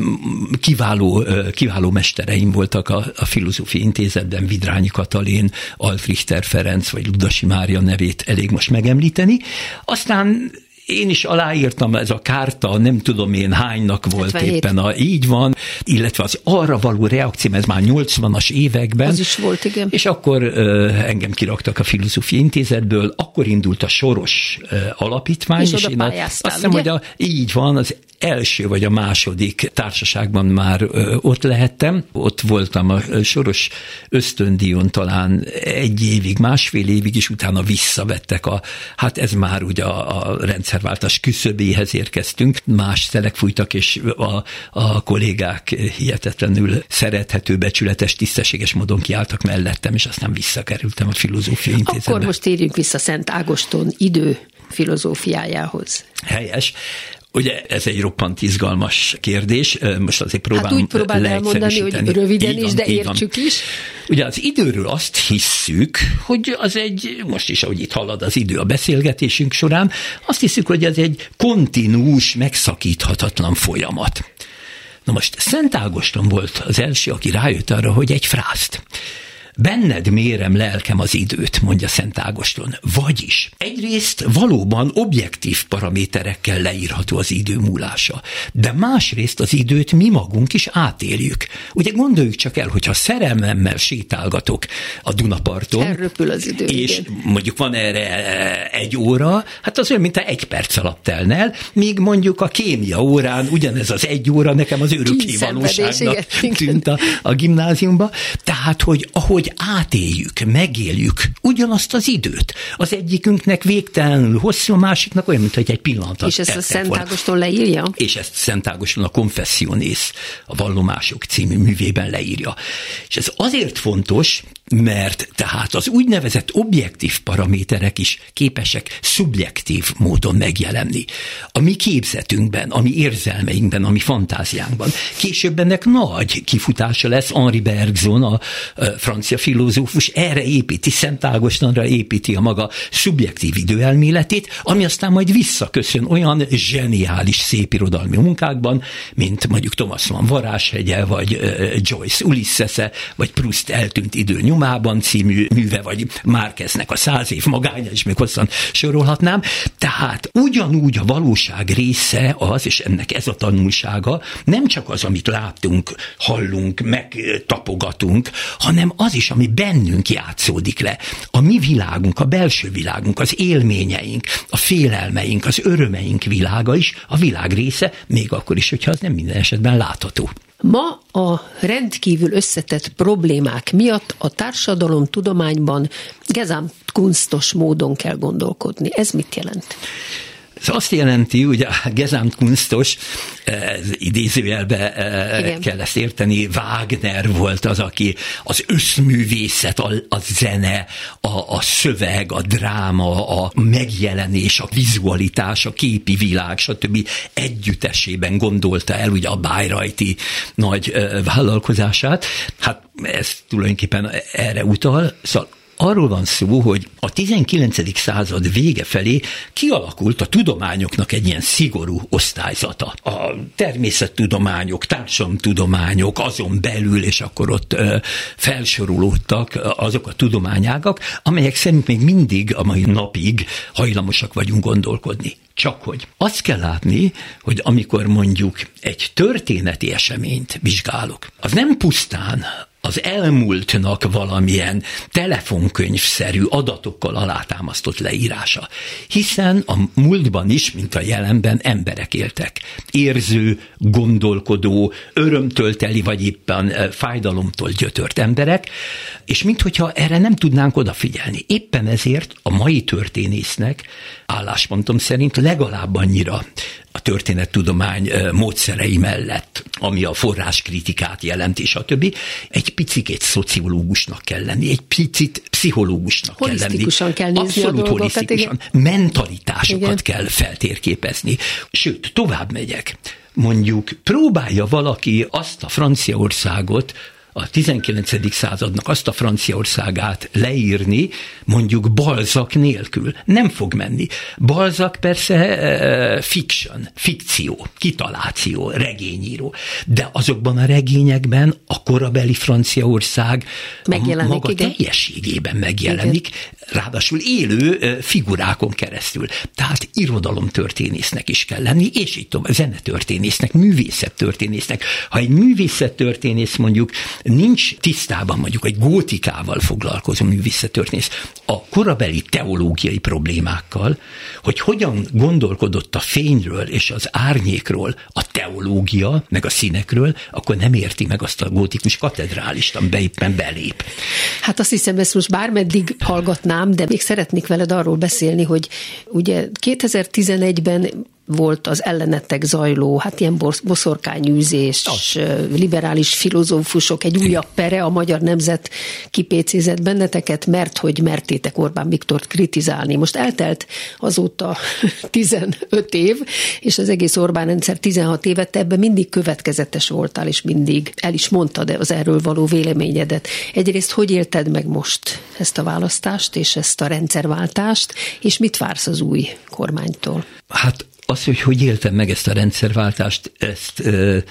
kiváló, kiváló mestereim voltak a, a Filozófiai Intézetben, Vidrányi Katalin, Altrichter Ferenc vagy Ludasi Mária nevét elég most megemlíteni. Aztán én is aláírtam, ez a kárta, nem tudom én hánynak volt hetvenhét éppen a, így van, illetve az arra való reakció, ez már nyolcvanas években. Az is volt, igen. És akkor uh, engem kiraktak a Filozófiai Intézetből, akkor indult a Soros uh, alapítvány. És, és oda pályáztál, azt hiszem, hogy a, így van, az első vagy a második társaságban már ö, ott lehettem. Ott voltam a Soros ösztöndíjon talán egy évig, másfél évig, és utána visszavettek a, hát ez már ugye a, a rendszerváltás küszöbéhez érkeztünk. Más szelek fújtak, és a, a kollégák hihetetlenül szerethető, becsületes, tisztességes módon kiálltak mellettem, és aztán visszakerültem a Filozófiai Intézetbe. Akkor most térjünk vissza Szent Ágoston idő filozófiájához. Helyes. Ugye ez egy roppant izgalmas kérdés, most azért próbálom hát úgy próbál elmondani, hogy röviden is, de értsük is. Ugye az időről azt hisszük, hogy az egy, most is, ahogy itt halad az idő a beszélgetésünk során, azt hiszük, hogy ez egy kontinuus, megszakíthatatlan folyamat. Na most Szent Ágoston volt az első, aki rájött arra, hogy egy frászt. benned mérem lelkem az időt, mondja Szent Ágoston. Vagyis egyrészt valóban objektív paraméterekkel leírható az idő múlása, de másrészt az időt mi magunk is átéljük. Ugye gondoljuk csak el, hogyha szerelmemmel sétálgatok a Dunaparton, elröpül az idő, és igen. mondjuk van erre egy óra, hát az olyan, mint a egy perc alatt telne el, míg mondjuk a kémia órán ugyanez az egy óra nekem az örökké valóságnak tűnt a, a gimnáziumba. Tehát, hogy ahogy átéljük, megéljük ugyanazt az időt, az egyikünknek végtelenül hosszú, a másiknak olyan, mint hogy egy pillanat. És ezt a Szent Ágoston leírja? És ezt Szent Ágoston a Confessiones, a Vallomások című művében leírja. És ez azért fontos, mert tehát az úgynevezett objektív paraméterek is képesek szubjektív módon megjelenni. A mi képzetünkben, a mi érzelmeinkben, a mi fantáziánkban. Később ennek nagy kifutása lesz. Henri Bergson, a francia filozófus, erre építi, Szent Ágostonra építi a maga szubjektív időelméletét, ami aztán majd visszaköszön olyan zseniális szépirodalmi munkákban, mint mondjuk Thomas Mann Varázshegye, vagy Joyce Ulyssese, vagy Proust Eltűnt idő nyomában című műve, vagy Márqueznek a Száz év magánya, és még hosszan sorolhatnám. Tehát ugyanúgy a valóság része az, és ennek ez a tanulsága, nem csak az, amit látunk, hallunk, megtapogatunk, hanem az is, ami bennünk játszódik le. A mi világunk, a belső világunk, az élményeink, a félelmeink, az örömeink világa is a világ része, még akkor is, hogyha az nem minden esetben látható. Ma a rendkívül összetett problémák miatt a társadalomtudományban gesamtkunstos módon kell gondolkodni. Ez mit jelent? Ez azt jelenti, ugye a gesamtkunstos, ez idézőjelbe Igen. kell ezt érteni, Wagner volt az, aki az összművészet, a, a zene, a, a szöveg, a dráma, a megjelenés, a vizualitás, a képi világ, stb. Együttesében gondolta el ugye a Bayreuthi nagy vállalkozását. Hát ez tulajdonképpen erre utal, szóval arról van szó, hogy a tizenkilencedik század vége felé kialakult a tudományoknak egy ilyen szigorú osztályzata. A természettudományok, társadalomtudományok, azon belül, és akkor ott ö, felsorolódtak azok a tudományágak, amelyek szerint még mindig a mai napig hajlamosak vagyunk gondolkodni. Csak hogy azt kell látni, hogy amikor mondjuk egy történeti eseményt vizsgálok, az nem pusztán az elmúltnak valamilyen telefonkönyvszerű adatokkal alátámasztott leírása. Hiszen a múltban is, mint a jelenben emberek éltek. Érző, gondolkodó, örömtől teli, vagy éppen fájdalomtól gyötört emberek, és minthogyha erre nem tudnánk odafigyelni. Éppen ezért a mai történésznek álláspontom szerint legalább annyira a történettudomány módszerei mellett, ami a forráskritikát jelenti, stb. Egy picikét szociológusnak kell lenni, egy picit pszichológusnak kell lenni. Holisztikusan kell nézni Abszolút a dolgot. holisztikusan. Mentalitásokat Igen. kell feltérképezni. Sőt, tovább megyek. Mondjuk próbálja valaki azt a Franciaországot, a tizenkilencedik századnak azt a Franciaországát leírni, mondjuk Balzac nélkül. Nem fog menni. Balzac persze uh, fiction, fikció, kitaláció, regényíró. De azokban a regényekben a korabeli Franciaország a maga igen. teljességében megjelenik, igen. ráadásul élő uh, figurákon keresztül. Tehát irodalomtörténésznek is kell lenni, és így tovább, zenetörténésznek, művészettörténésznek. Ha egy művészettörténész mondjuk nincs tisztában mondjuk egy gótikával foglalkozó művészettörténész a korabeli teológiai problémákkal, hogy hogyan gondolkodott a fényről és az árnyékról a teológia, meg a színekről, akkor nem érti meg azt a gótikus katedrálist, amiben éppen belép. Hát azt hiszem, ezt most bármeddig hallgatnám, de még szeretnék veled arról beszélni, hogy ugye kétezer-tizenegyben volt az ellenetek zajló, hát ilyen boszorkányűzés, az. liberális filozófusok, egy újabb pere, a Magyar Nemzet kipécézett benneteket, mert hogy mertétek Orbán Viktort kritizálni. Most eltelt azóta tizenöt év, és az egész Orbán rendszer tizenhat évet, te ebben mindig következetes voltál, és mindig el is mondtad az erről való véleményedet. Egyrészt hogy élted meg most ezt a választást, és ezt a rendszerváltást, és mit vársz az új kormánytól? Hát az, hogy hogy éltem meg ezt a rendszerváltást, ezt ö,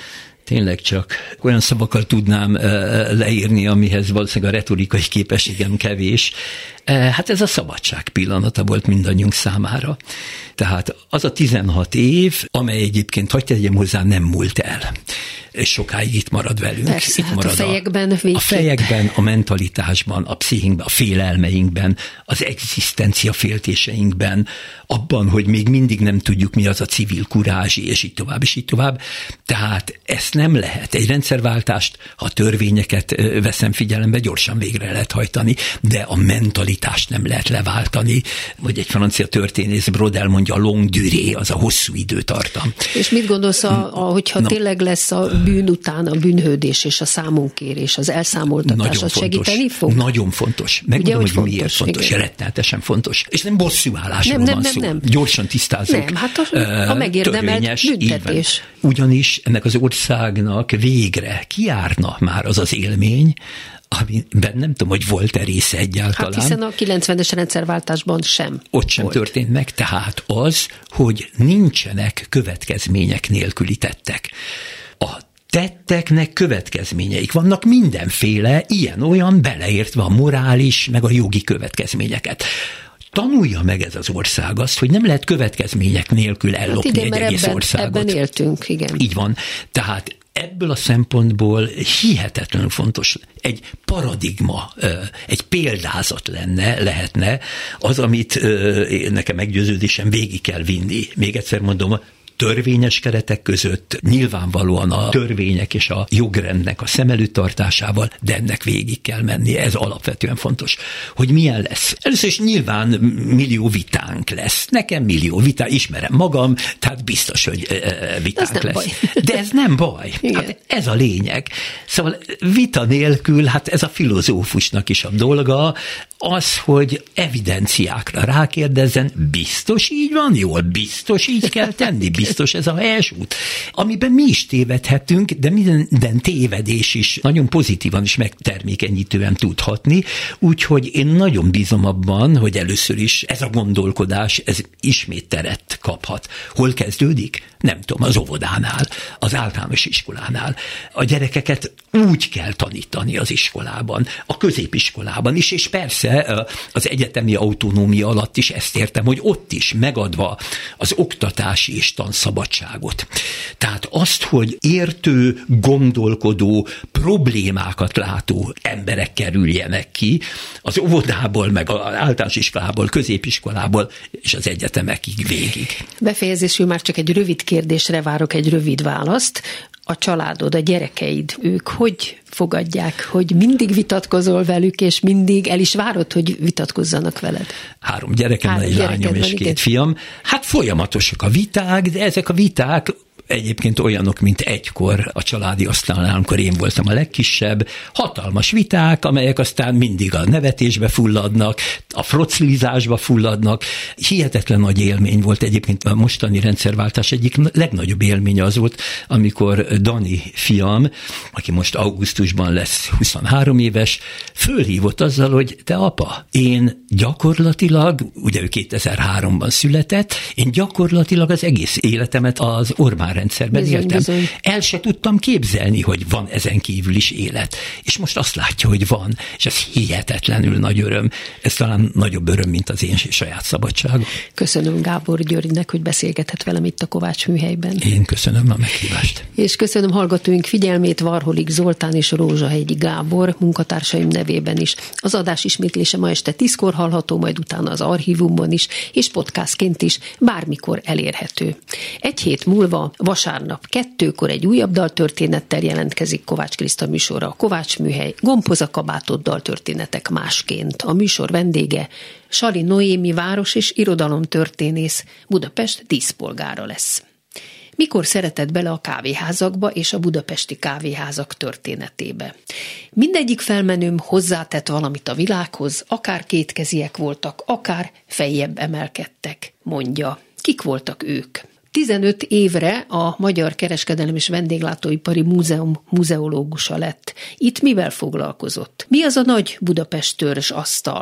Tényleg csak olyan szavakkal tudnám leírni, amihez valószínűleg a retorikai képességem kevés. Hát ez a szabadság pillanata volt mindannyiunk számára. Tehát az a tizenhat év, amely egyébként, hagyj tegyem hozzá, nem múlt el. És sokáig itt marad velünk. Persze, itt hát marad a fejekben végképp. A fejekben, a mentalitásban, a pszichénkben, a félelmeinkben, az egzisztencia féltéseinkben, abban, hogy még mindig nem tudjuk, mi az a civil kurázsi, és így tovább, és így tovább. Tehát ezt nem lehet. Egy rendszerváltást, ha törvényeket veszem figyelembe, gyorsan végre lehet hajtani, de a mentalitást nem lehet leváltani. Vagy egy francia történész, Brodel mondja, a longue durée, az a hosszú időtartam. És mit gondolsz, a, a, hogyha Na. tényleg lesz a bűn után a bűnhődés és a számunkérés, az elszámoltatás, az segíteni fog? Nagyon fontos. Megmondom, hogy, hogy fontos, miért fontos. Igen. Rettenetesen fontos. És nem bosszúállásról nem, nem, van nem, szó. Nem. Gyorsan tisztázok. Nem, hát a, a megérdemelt büntetés. Ugyanis ennek az országnak végre kijárna már az az élmény, amiben nem tudom, hogy volt-e része egyáltalán. Hát hiszen a kilencvenes rendszerváltásban sem Ott sem volt. történt meg, tehát az, hogy nincsenek következmények nélküli tettek. A tetteknek következményeik vannak, mindenféle, ilyen-olyan, beleértve a morális, meg a jogi következményeket. Tanulja meg ez az ország azt, hogy nem lehet következmények nélkül ellopni hát igen, egy egész ebben, országot. Ebben éltünk, igen. Így van. Tehát ebből a szempontból hihetetlenül fontos, egy paradigma, egy példázat lenne, lehetne az, amit nekem meggyőződésem végig kell vinni. Még egyszer mondom, törvényes keretek között, nyilvánvalóan a törvények és a jogrendnek a szem előtt tartásával, de ennek végig kell menni, ez alapvetően fontos. Hogy milyen lesz? Először is nyilván millió vitánk lesz. Nekem millió vitá, ismerem magam, tehát biztos, hogy vitánk lesz. Baj. De ez nem baj. Hát ez a lényeg. Szóval vita nélkül, hát ez a filozófusnak is a dolga, az, hogy evidenciákra rákérdezzen, biztos így van, jól, biztos így kell tenni, biztos ez a helyes út. Amiben mi is tévedhetünk, de minden tévedés is nagyon pozitívan és megtermékenyítően tudhatni, úgyhogy én nagyon bízom abban, hogy először is ez a gondolkodás, ez ismét teret kaphat. Hol kezdődik? Nem tudom, az óvodánál, az általános iskolánál. A gyerekeket úgy kell tanítani az iskolában, a középiskolában is, és persze az egyetemi autonómia alatt is ezt értem, hogy ott is megadva az oktatási és tanszabadságot. Tehát azt, hogy értő, gondolkodó, problémákat látó emberek kerüljenek ki az óvodából, meg az általános iskolából, középiskolából, és az egyetemekig végig. Befejezésül már csak egy rövid kérdésre várok egy rövid választ. A családod, a gyerekeid, ők hogy fogadják, hogy mindig vitatkozol velük, és mindig el is várod, hogy vitatkozzanak veled? Három gyerekem, Három egy lányom és két igen. fiam. Hát folyamatosak a viták, de ezek a viták egyébként olyanok, mint egykor a családi asztalnál, amikor én voltam a legkisebb, hatalmas viták, amelyek aztán mindig a nevetésbe fulladnak, a froclizásba fulladnak. Hihetetlen nagy élmény volt egyébként a mostani rendszerváltás egyik legnagyobb élménye az volt, amikor Dani fiam, aki most augusztusban lesz huszonhárom éves, fölhívott azzal, hogy te apa, én gyakorlatilag, ugye ő kétezer-háromban született, én gyakorlatilag az egész életemet az Orbán rendszerben bizony, éltem. Bizony. El se tudtam képzelni, hogy van ezen kívül is élet. És most azt látja, hogy van, és ez hihetetlenül nagy öröm. Ez talán nagyobb öröm, mint az én saját szabadságom. Köszönöm Gábor Györgynek, hogy beszélgetett velem itt a Kovács műhelyben. Én köszönöm a meghívást. És köszönöm hallgatóink figyelmét, Varholik Zoltán és Rózsahegyi Gábor munkatársaim nevében is. Az adás ismétlése ma este tízkor hallható, majd utána az archívumban is, és podcastként is bármikor elérhető. Egy hét múlva vasárnap kettőkor egy újabb daltörténettel jelentkezik Kovács Kriszta műsora. A Kovács műhely Gomboz a kabátot, daltörténetek másként. A műsor vendége Sali Noémi város- és irodalomtörténész, Budapest díszpolgára lesz. Mikor szeretett bele a kávéházakba és a budapesti kávéházak történetébe? Mindegyik felmenőm hozzátett valamit a világhoz, akár kétkeziek voltak, akár feljebb emelkedtek, mondja. Kik voltak ők? tizenöt évre a Magyar Kereskedelem és Vendéglátóipari Múzeum muzeológusa lett. Itt mivel foglalkozott? Mi az a nagy Budapest törzs asztal?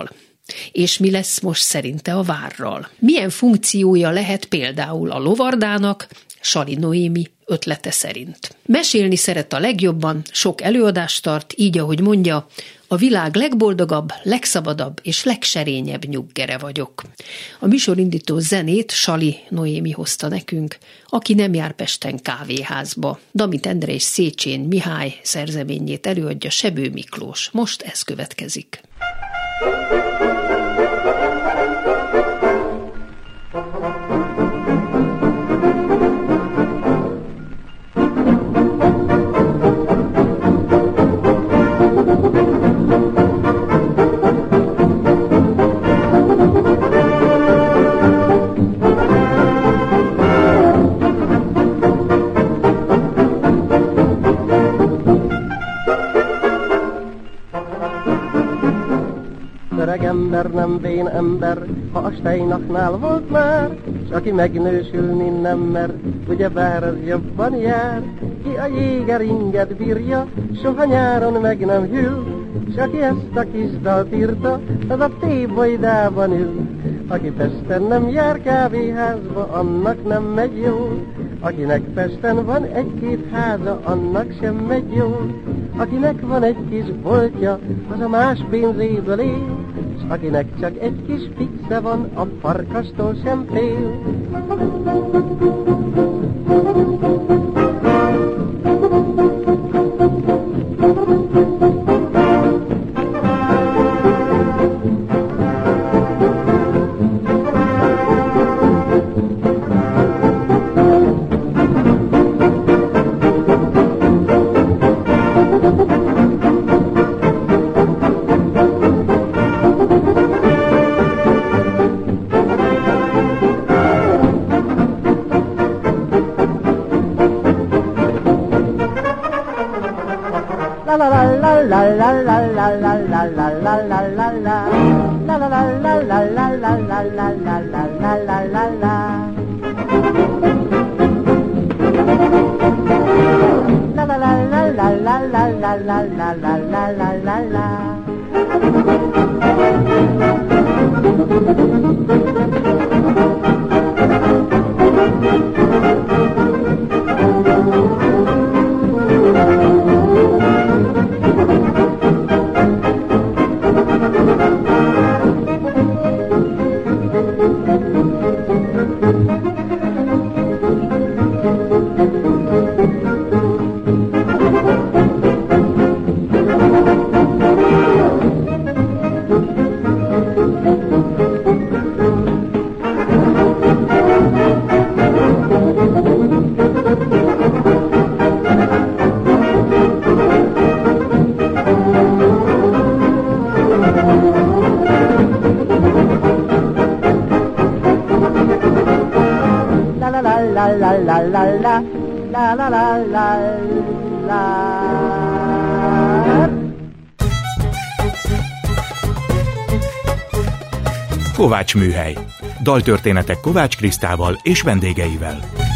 És mi lesz most szerinte a várral? Milyen funkciója lehet például a lovardának, Sali Noémi ötlete szerint? Mesélni szeret a legjobban, sok előadást tart, így ahogy mondja, a világ legboldogabb, legszabadabb és legserényebb nyuggere vagyok. A műsorindító zenét Sali Noémi hozta nekünk, aki nem jár Pesten kávéházba. Damit Endre és Széchenyi Mihály szerzeményét előadja Sebő Miklós. Most ez következik. Ember nem vén ember, ha a Steinachnál volt már, s aki megnősülni nem mer, ugyebár az jobban jár. Ki a jéger inget bírja, soha nyáron meg nem hűl, s aki ezt a kis dalt írta, az a tébolydában ül. Aki Pesten nem jár kávéházba, annak nem megy jól. Akinek Pesten van egy-két háza, annak sem megy jól. Akinek van egy kis boltja, az a más pénzéből él. S akinek csak egy kis fixe van, a farkastól sem fél. Kovács Műhely. Daltörténetek Kovács Krisztával és vendégeivel.